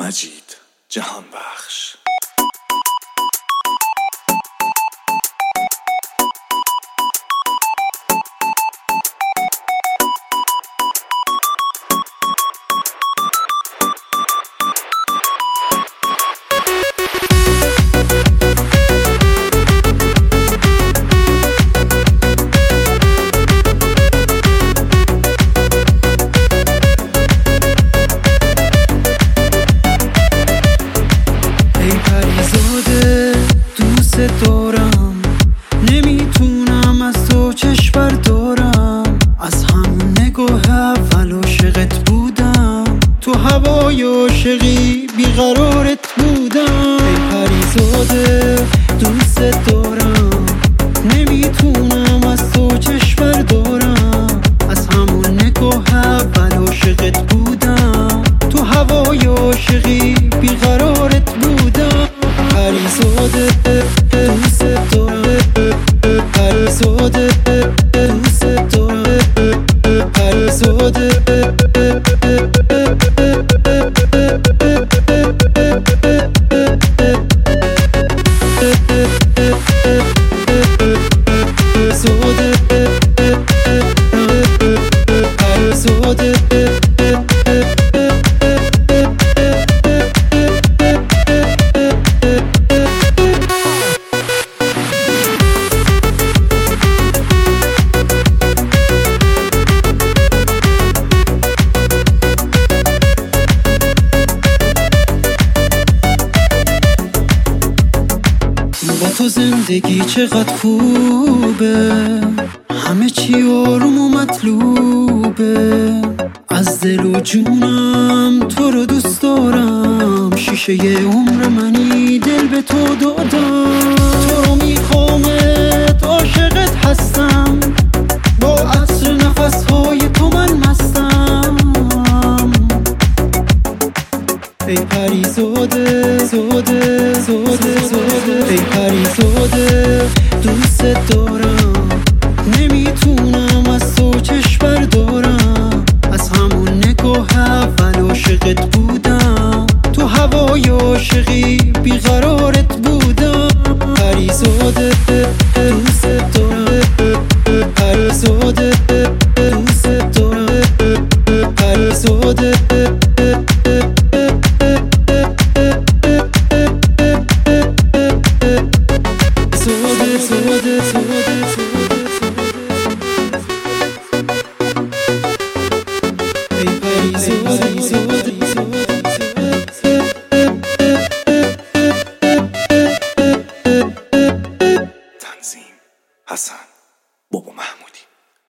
مجید جهان بخش. دارم نمیتونم از تو چشم بردارم، از همون نگاه اول عاشقت بودم، تو هوای عاشقی بیقرارت بودم. ای پریزاده دوست دارم نمیتونم از تو چشم بردارم، از همون نگاه اول عاشقت بودم، تو هوای عاشقی بیقرارت بودم. پریزاده دوست دارم، پریزاده دوست دارم، پریزاده با تو زندگی چقدر خوبه، همه چی آروم و مطلوبه، از دل و جونم تو رو دوست دارم، شیشه عمر منی دل به تو دادم، تو رو میخوامت عاشقت هستم، با عطر نفسهای تو من مستم. ای پریزاده زاده زاده زاده، ای پریزاده دوست دارم نمیتونم از تو چشم بردارم، از همون نگاه اول عاشقت بودم، تو هوای عاشقی بیقرارت بودم. پریزاده دوست دارم، پریزاده دوست دارم، پریزاده تنظیم حسن بابا محمودی.